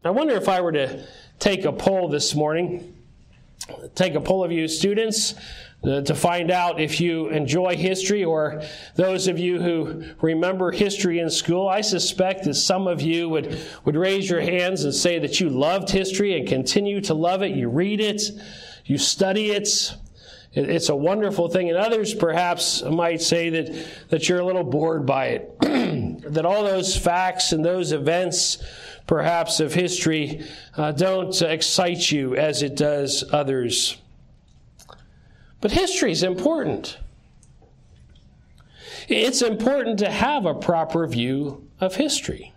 I wonder if I were to take a poll this morning, take a poll of you students to find out if you enjoy history, or those of you who remember history in school. I suspect that some of you would raise your hands and say that you loved history and continue to love it. You read it, you study it. It's a wonderful thing. And others perhaps might say that you're a little bored by it, that all those facts and those events perhaps of history don't excite you as it does others. But history is important. It's important to have a proper view of history.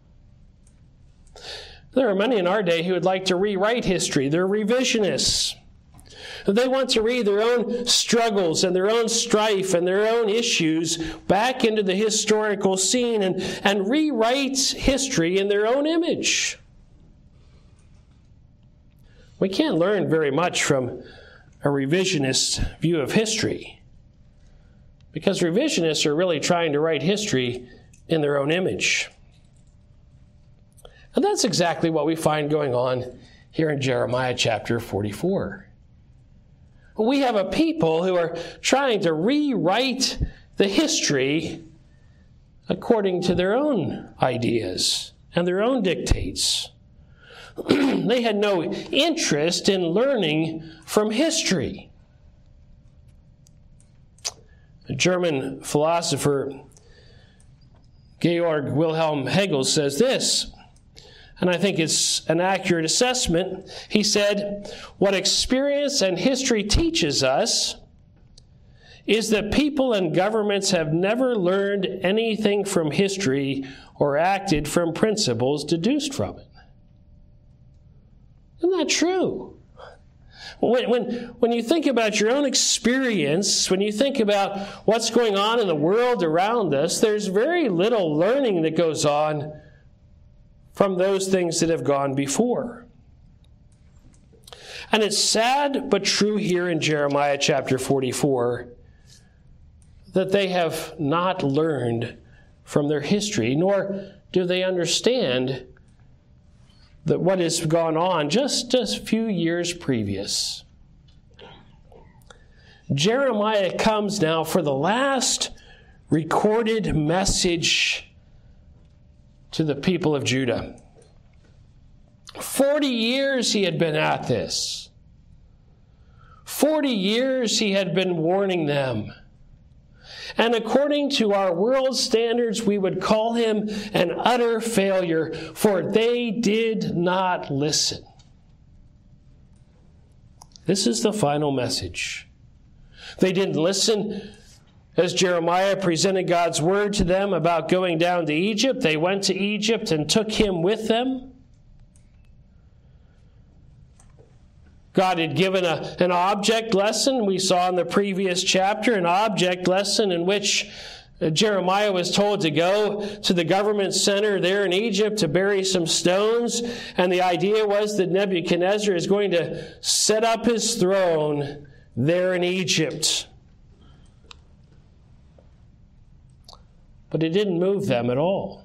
There are many in our day who would like to rewrite history. They're revisionists. They want to read their own struggles and their own strife and their own issues back into the historical scene and rewrite history in their own image. We can't learn very much from a revisionist view of history, because revisionists are really trying to write history in their own image. And that's exactly what we find going on here in Jeremiah chapter 44. We have a people who are trying to rewrite the history according to their own ideas and their own dictates. They had no interest in learning from history. A German philosopher, Georg Wilhelm Hegel, says this, and I think it's an accurate assessment. He said, "What experience and history teaches us is that people and governments have never learned anything from history or acted from principles deduced from it." Isn't that true? When you think about your own experience, when you think about what's going on in the world around us, there's very little learning that goes on from those things that have gone before. And it's sad but true here in Jeremiah chapter 44 that they have not learned from their history, nor do they understand that what has gone on just a few years previous. Jeremiah comes now for the last recorded message to the people of Judah. 40 years he had been at this. 40 years he had been warning them. And according to our world standards, we would call him an utter failure, for they did not listen. This is the final message. They didn't listen as Jeremiah presented God's word to them about going down to Egypt. They went to Egypt and took him with them. God had given an object lesson. We saw in the previous chapter an object lesson in which Jeremiah was told to go to the government center there in Egypt to bury some stones. And the idea was that Nebuchadnezzar is going to set up his throne there in Egypt. But it didn't move them at all.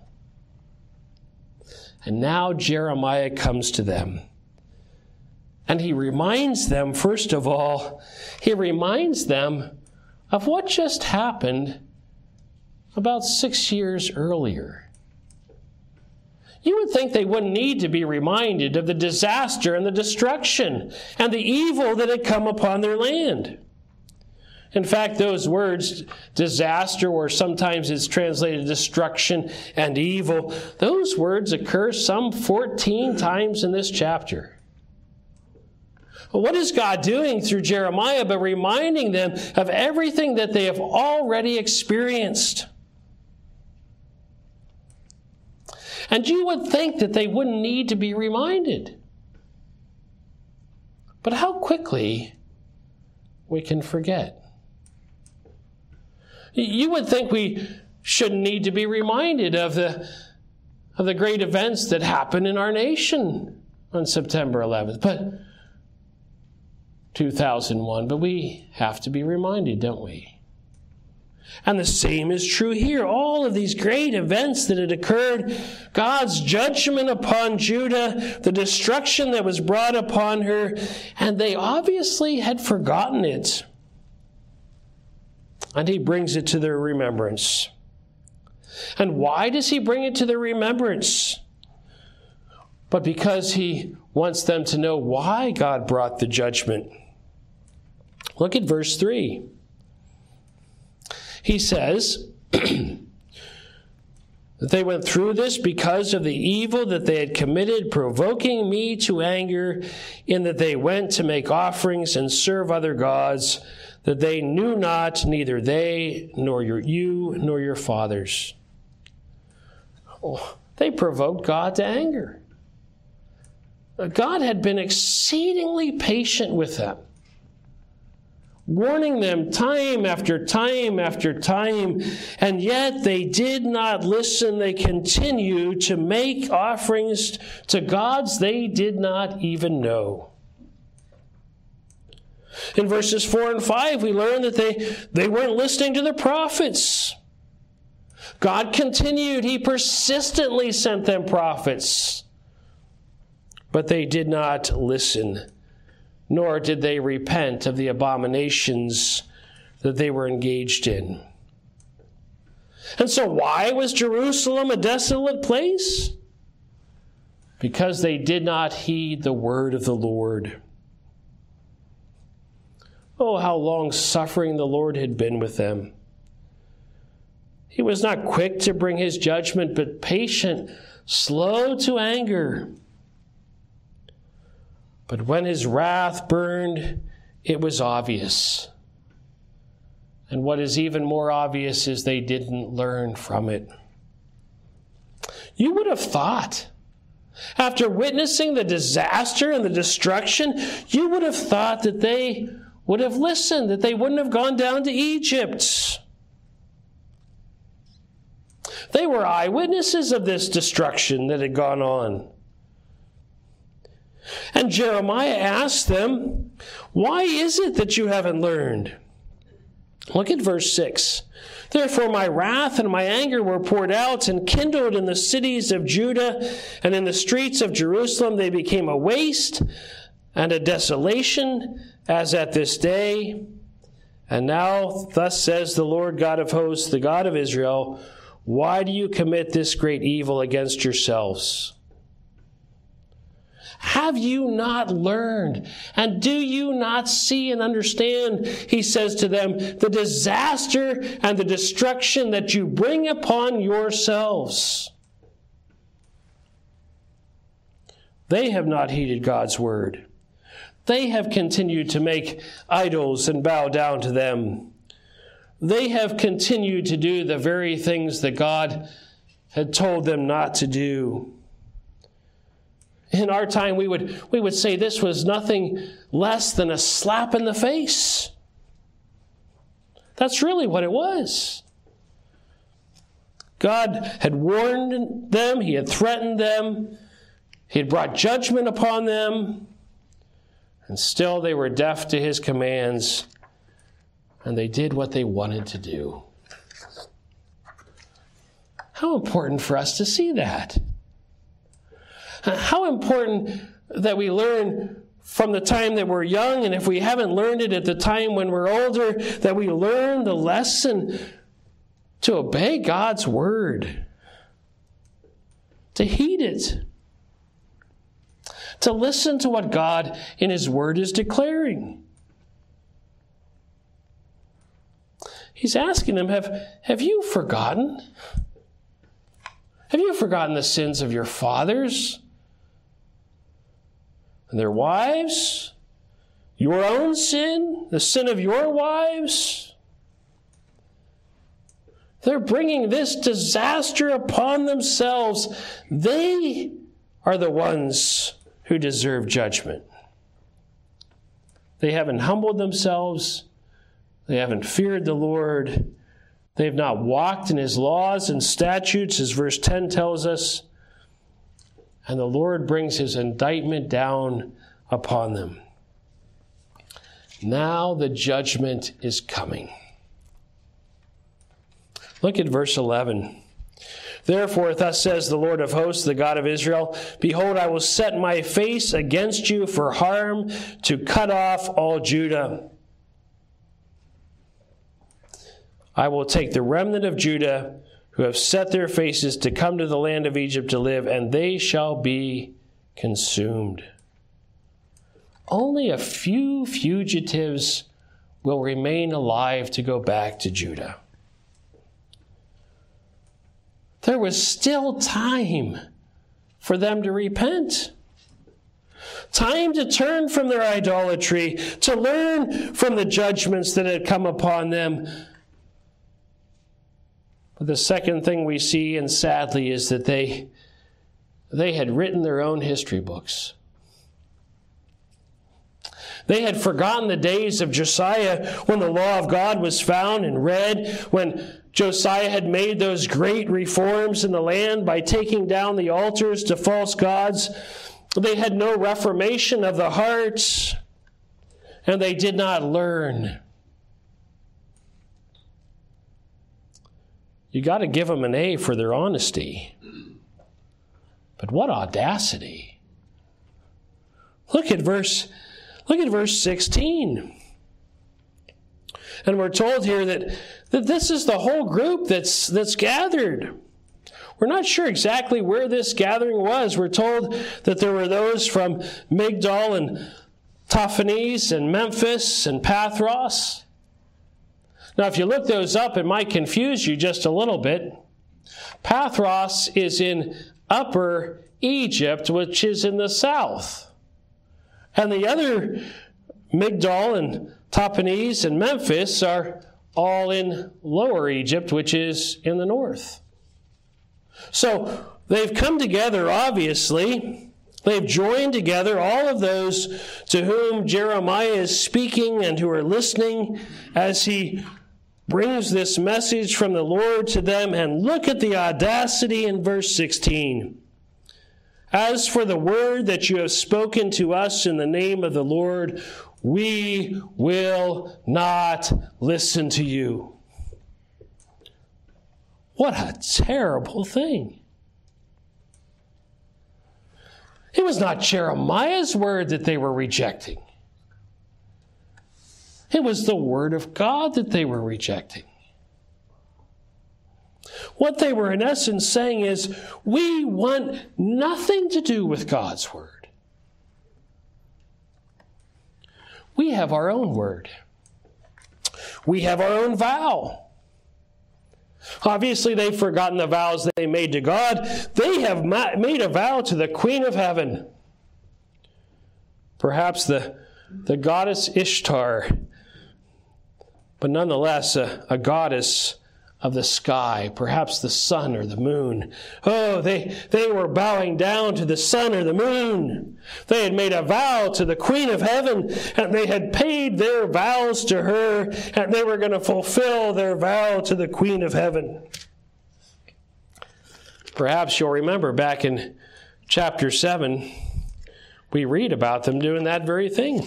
And now Jeremiah comes to them. And he reminds them, first of all, he reminds them of what just happened about 6 years earlier. You would think they wouldn't need to be reminded of the disaster and the destruction and the evil that had come upon their land. In fact, those words, disaster, or sometimes it's translated destruction and evil, those words occur some 14 times in this chapter. What is God doing through Jeremiah but reminding them of everything that they have already experienced? And you would think that they wouldn't need to be reminded. But how quickly we can forget. You would think we shouldn't need to be reminded of the great events that happened in our nation on September 11th. But 2001, but we have to be reminded, don't we? And the same is true here. All of these great events that had occurred, God's judgment upon Judah, the destruction that was brought upon her, and they obviously had forgotten it. And he brings it to their remembrance. And why does he bring it to their remembrance? But because he wants them to know why God brought the judgment. Look at verse 3. He says that they went through this because of the evil that they had committed, provoking me to anger, in that they went to make offerings and serve other gods, that they knew not, neither they, nor you, nor your fathers. Oh, they provoked God to anger. God had been exceedingly patient with them, warning them time after time after time, and yet they did not listen. They continued to make offerings to gods they did not even know. In verses 4 and 5, we learn that they weren't listening to the prophets. God continued. He persistently sent them prophets, but they did not listen, nor did they repent of the abominations that they were engaged in. And so why was Jerusalem a desolate place? Because they did not heed the word of the Lord. Oh, how long-suffering the Lord had been with them. He was not quick to bring his judgment, but patient, slow to anger. But when his wrath burned, it was obvious. And what is even more obvious is they didn't learn from it. You would have thought, after witnessing the disaster and the destruction, you would have thought that they would have listened, that they wouldn't have gone down to Egypt. They were eyewitnesses of this destruction that had gone on. And Jeremiah asked them, why is it that you haven't learned? Look at verse 6. Therefore my wrath and my anger were poured out and kindled in the cities of Judah, and in the streets of Jerusalem they became a waste and a desolation, as at this day. And now thus says the Lord God of hosts, the God of Israel, why do you commit this great evil against yourselves? Have you not learned? And do you not see and understand, he says to them, the disaster and the destruction that you bring upon yourselves? They have not heeded God's word. They have continued to make idols and bow down to them. They have continued to do the very things that God had told them not to do. In our time, we would say this was nothing less than a slap in the face. That's really what it was. God had warned them. He had threatened them. He had brought judgment upon them. And still they were deaf to his commands, and they did what they wanted to do. How important for us to see that. How important that we learn from the time that we're young, and if we haven't learned it at the time when we're older, that we learn the lesson to obey God's word, to heed it, to listen to what God in his word is declaring. He's asking them, have you forgotten? Have you forgotten the sins of your fathers and their wives? Your own sin? The sin of your wives? They're bringing this disaster upon themselves. They are the ones who deserve judgment. They haven't humbled themselves. They haven't feared the Lord. They have not walked in his laws and statutes, as verse 10 tells us. And the Lord brings his indictment down upon them. Now the judgment is coming. Look at verse 11. Therefore, thus says the Lord of hosts, the God of Israel, behold, I will set my face against you for harm, to cut off all Judah. I will take the remnant of Judah, who have set their faces to come to the land of Egypt to live, and they shall be consumed. Only a few fugitives will remain alive to go back to Judah. There was still time for them to repent. Time to turn from their idolatry, to learn from the judgments that had come upon them. But the second thing we see, and sadly, is that they had written their own history books. They had forgotten the days of Josiah, when the law of God was found and read, when Josiah had made those great reforms in the land by taking down the altars to false gods. They had no reformation of the hearts, and they did not learn. You got to give them an A for their honesty. But what audacity. Look at verse 16. And we're told here that this is the whole group that's gathered. We're not sure exactly where this gathering was. We're told that there were those from Migdol and Tahpanhes and Memphis and Pathros. Now, if you look those up, it might confuse you just a little bit. Pathros is in Upper Egypt, which is in the south. And the other, Migdol and Tahpanhes and Memphis, are all in Lower Egypt, which is in the north. So they've come together, obviously. They've joined together, all of those to whom Jeremiah is speaking and who are listening as he brings this message from the Lord to them. And look at the audacity in verse 16. As for the word that you have spoken to us in the name of the Lord, we will not listen to you. What a terrible thing. It was not Jeremiah's word that they were rejecting. It was the word of God that they were rejecting. What they were in essence saying is, we want nothing to do with God's word. We have our own word. We have our own vow. Obviously, they've forgotten the vows they made to God. They have made a vow to the Queen of Heaven. Perhaps the goddess Ishtar, but nonetheless a goddess of the sky, perhaps the sun or the moon. Oh, they were bowing down to the sun or the moon. They had made a vow to the Queen of Heaven, and they had paid their vows to her, and they were going to fulfill their vow to the Queen of Heaven. Perhaps you'll remember back in chapter 7, we read about them doing that very thing.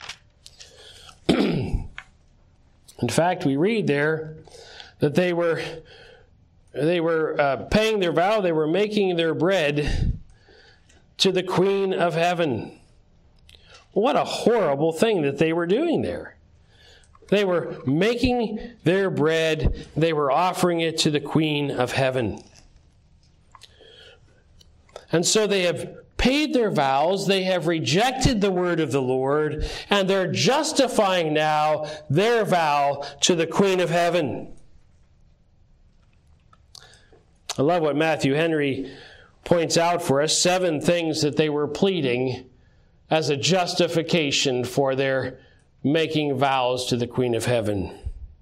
In fact, we read there that they were paying their vow. They were making their bread to the Queen of Heaven. What a horrible thing that they were doing there. They were making their bread. They were offering it to the Queen of Heaven. And so they have paid their vows, they have rejected the word of the Lord, and they're justifying now their vow to the Queen of Heaven. I love what Matthew Henry points out for us, 7 things that they were pleading as a justification for their making vows to the Queen of Heaven.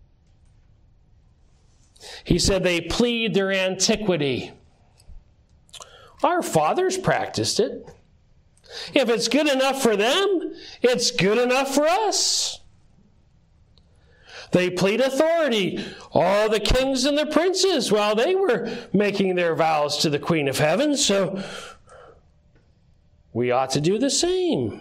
He said they plead their antiquity. Our fathers practiced it. If it's good enough for them, it's good enough for us. They plead authority. All the kings and the princes, well, they were making their vows to the Queen of Heaven, so we ought to do the same.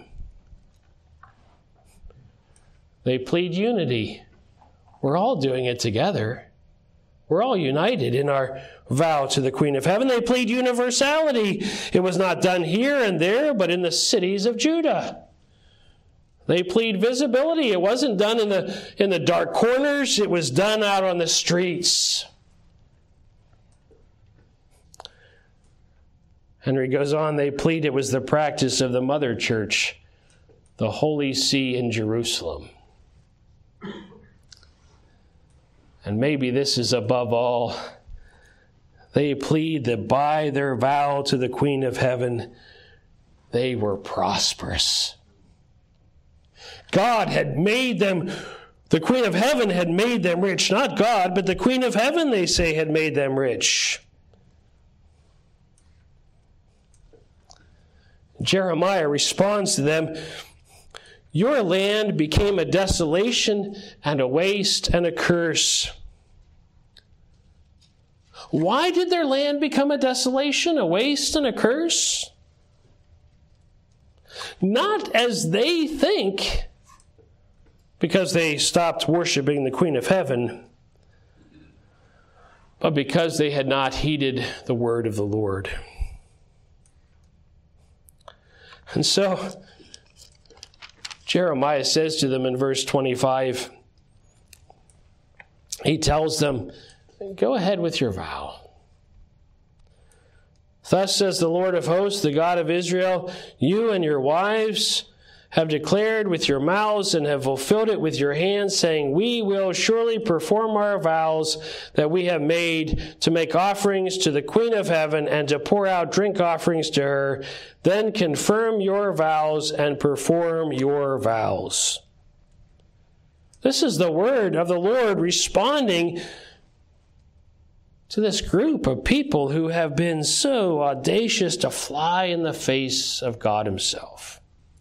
They plead unity. We're all doing it together. We're all united in our vow to the Queen of Heaven. They plead universality. It was not done here and there, but in the cities of Judah. They plead visibility. It wasn't done in the dark corners. It was done out on the streets. Henry goes on, they plead it was the practice of the mother church, the Holy See in Jerusalem. And maybe this is above all. They plead that by their vow to the Queen of Heaven, they were prosperous. God had made them, the Queen of Heaven had made them rich. Not God, but the Queen of Heaven, they say, had made them rich. Jeremiah responds to them, your land became a desolation and a waste and a curse. Why did their land become a desolation, a waste, and a curse? Not as they think, because they stopped worshiping the Queen of Heaven, but because they had not heeded the word of the Lord. And so, Jeremiah says to them in verse 25, he tells them, go ahead with your vow. Thus says the Lord of hosts, the God of Israel, you and your wives have declared with your mouths and have fulfilled it with your hands, saying, we will surely perform our vows that we have made to make offerings to the Queen of Heaven and to pour out drink offerings to her. Then confirm your vows and perform your vows. This is the word of the Lord responding to this group of people who have been so audacious to fly in the face of God himself.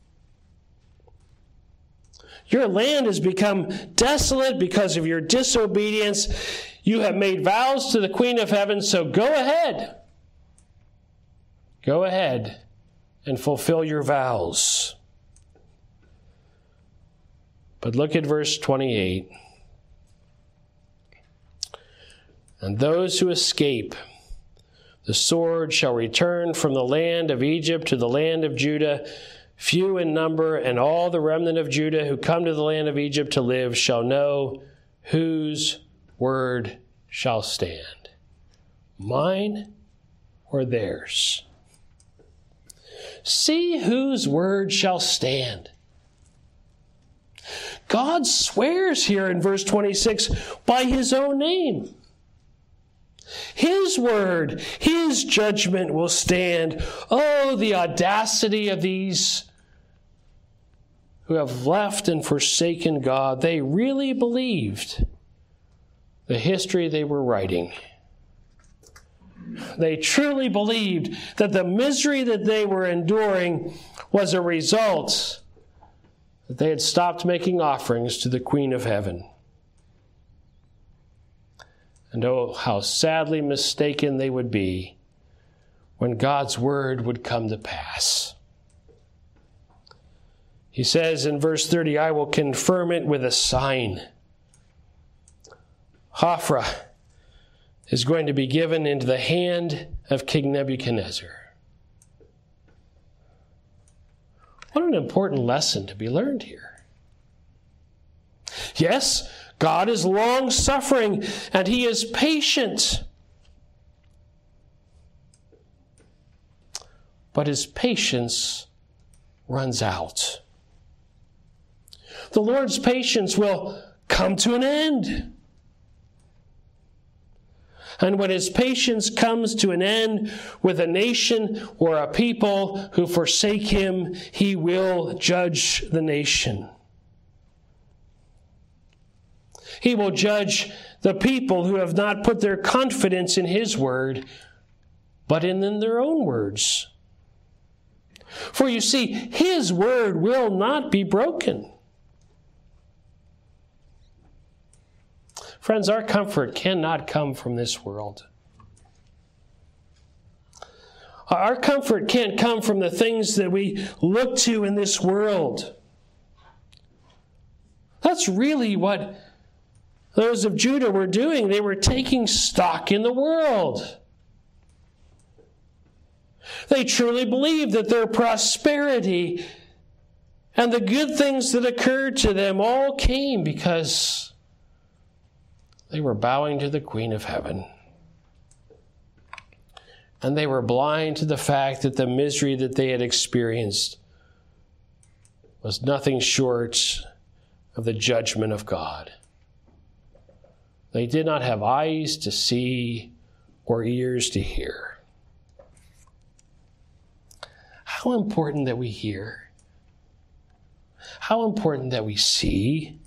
Your land has become desolate because of your disobedience. You have made vows to the Queen of Heaven, so go ahead. Go ahead and fulfill your vows. But look at verse 28. And those who escape the sword shall return from the land of Egypt to the land of Judah, few in number, and all the remnant of Judah who come to the land of Egypt to live shall know whose word shall stand, mine or theirs. See whose word shall stand. God swears here in verse 26 by his own name. His word, his judgment will stand. Oh, the audacity of these who have left and forsaken God. They really believed the history they were writing. They truly believed that the misery that they were enduring was a result that they had stopped making offerings to the Queen of Heaven. And oh, how sadly mistaken they would be when God's word would come to pass. He says in verse 30, I will confirm it with a sign. Hophra is going to be given into the hand of King Nebuchadnezzar. What an important lesson to be learned here. Yes, God is long-suffering and he is patient. But his patience runs out. The Lord's patience will come to an end. And when his patience comes to an end with a nation or a people who forsake him, he will judge the nation. He will judge the people who have not put their confidence in his word, but in their own words. For you see, his word will not be broken. Friends, our comfort cannot come from this world. Our comfort can't come from the things that we look to in this world. That's really what those of Judah were doing. They were taking stock in the world. They truly believed that their prosperity and the good things that occurred to them all came because they were bowing to the Queen of Heaven. And they were blind to the fact that the misery that they had experienced was nothing short of the judgment of God. They did not have eyes to see or ears to hear. How important that we hear. How important that we see.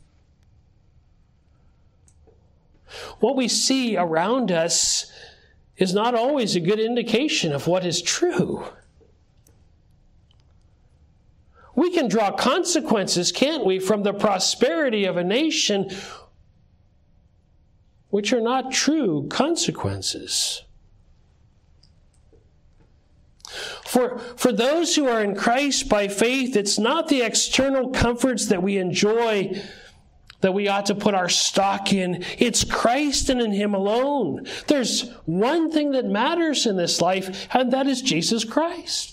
What we see around us is not always a good indication of what is true. We can draw consequences, can't we, from the prosperity of a nation, which are not true consequences. For those who are in Christ by faith, it's not the external comforts that we enjoy that we ought to put our stock in. It's Christ and in Him alone. There's one thing that matters in this life, and that is Jesus Christ.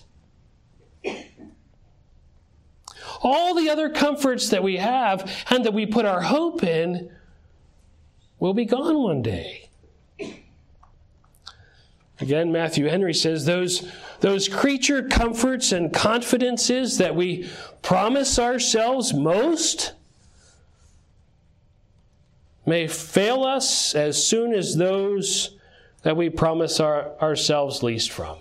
All the other comforts that we have and that we put our hope in will be gone one day. Again, Matthew Henry says those creature comforts and confidences that we promise ourselves most may fail us as soon as those that we promise ourselves least from.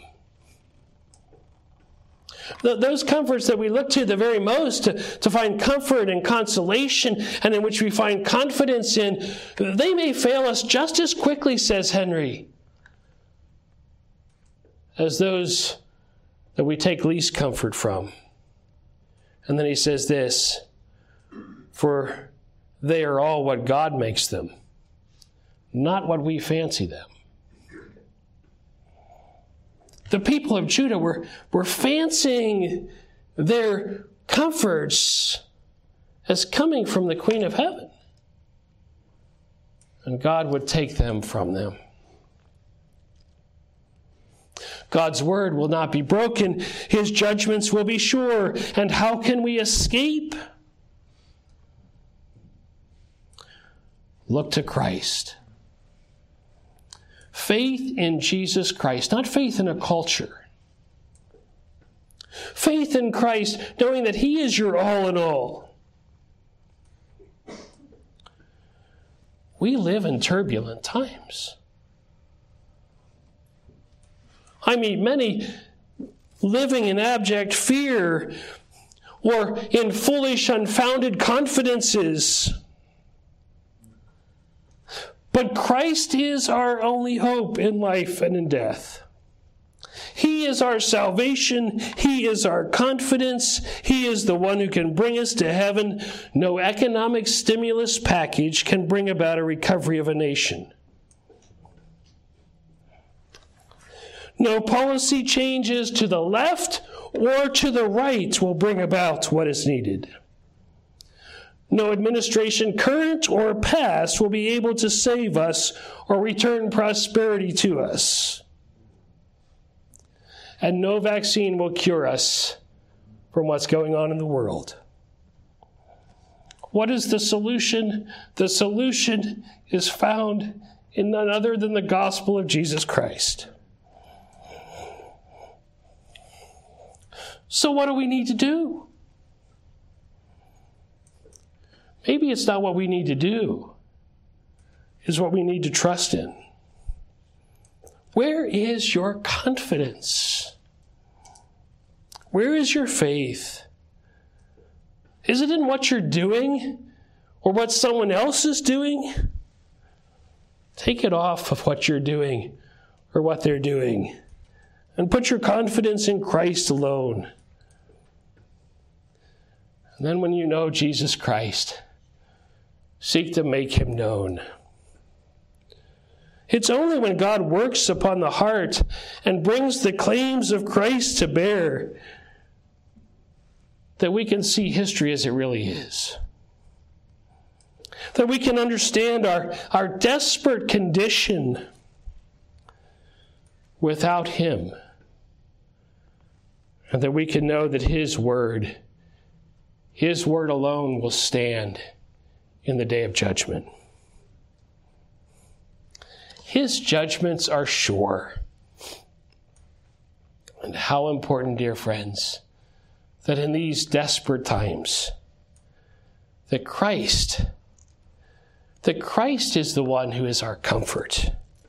Those comforts that we look to the very most to find comfort and consolation, and in which we find confidence in, they may fail us just as quickly, says Henry, as those that we take least comfort from. And then he says this, for they are all what God makes them, not what we fancy them. The people of Judah were fancying their comforts as coming from the Queen of Heaven. And God would take them from them. God's word will not be broken. His judgments will be sure. And how can we escape? Look to Christ. Faith in Jesus Christ, not faith in a culture. Faith in Christ, knowing that He is your all in all. We live in turbulent times. I meet many living in abject fear or in foolish, unfounded confidences. But Christ is our only hope in life and in death. He is our salvation. He is our confidence. He is the one who can bring us to heaven. No economic stimulus package can bring about a recovery of a nation. No policy changes to the left or to the right will bring about what is needed. No administration, current or past, will be able to save us or return prosperity to us. And no vaccine will cure us from what's going on in the world. What is the solution? The solution is found in none other than the gospel of Jesus Christ. So what do we need to do? Maybe it's not what we need to do. It's what we need to trust in. Where is your confidence? Where is your faith? Is it in what you're doing or what someone else is doing? Take it off of what you're doing or what they're doing and put your confidence in Christ alone. And then when you know Jesus Christ, seek to make Him known. It's only when God works upon the heart and brings the claims of Christ to bear that we can see history as it really is. that we can understand our desperate condition without him, and that we can know that his word alone will stand in the day of judgment. His judgments are sure. And how important, dear friends, that in these desperate times, that Christ is the one who is our comfort.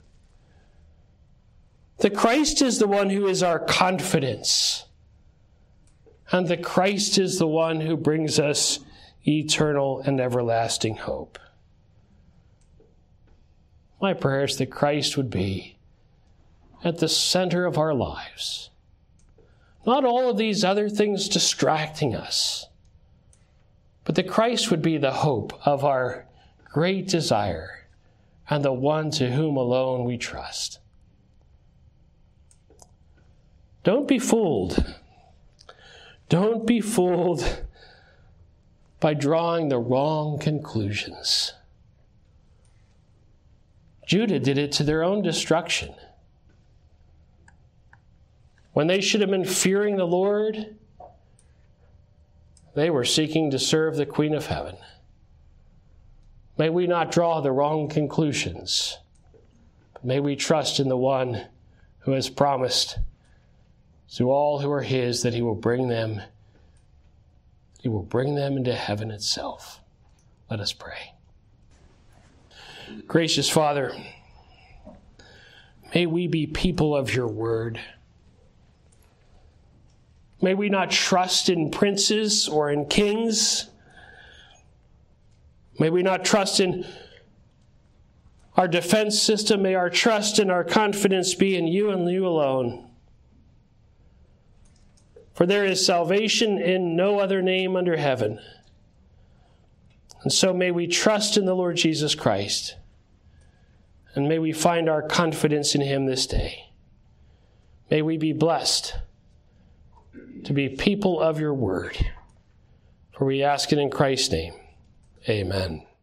That Christ is the one who is our confidence. And that Christ is the one who brings us eternal and everlasting hope. My prayer is that Christ would be at the center of our lives. Not all of these other things distracting us, but that Christ would be the hope of our great desire and the one to whom alone we trust. Don't be fooled. Don't be fooled by drawing the wrong conclusions. Judah did it to their own destruction. When they should have been fearing the Lord, they were seeking to serve the Queen of Heaven. May we not draw the wrong conclusions, but may we trust in the one who has promised to all who are his that he will bring them into heaven itself. Let us pray. Gracious Father, may we be people of your word. May we not trust in princes or in kings. May we not trust in our defense system. May our trust and our confidence be in you and you alone. For there is salvation in no other name under heaven. And so may we trust in the Lord Jesus Christ. And may we find our confidence in him this day. May we be blessed to be people of your word. For we ask it in Christ's name. Amen.